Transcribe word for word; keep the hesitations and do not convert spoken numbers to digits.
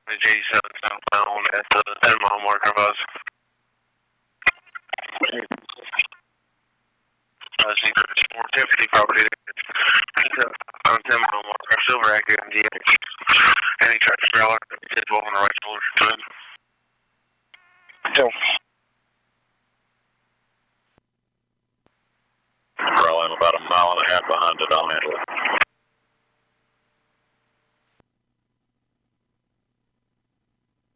The J seven southbound at the ten mile marker of us. Uh, secret four fifty property on ten mile marker, Silver Active M D X. Any tractor trailer, it's twelve on the right shoulder. So. Bro, I'm about a mile and a half behind it, I'll handle it.